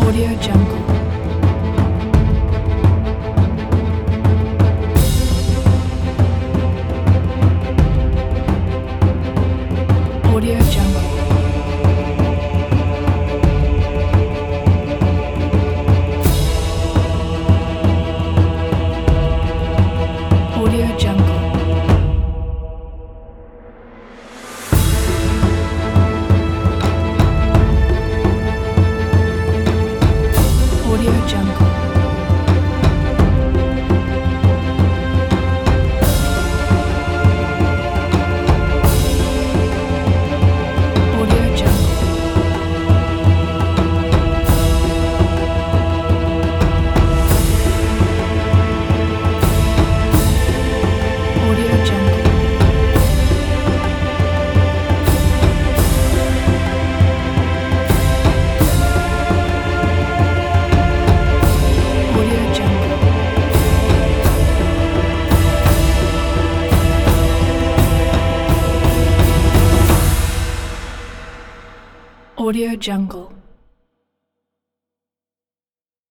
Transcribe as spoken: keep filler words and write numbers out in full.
Audio Jungle. Audio Jungle. Audio Jungle. Audio Jungle. Audio Jungle. Audio Jungle. Audio Jungle. Audio Jungle.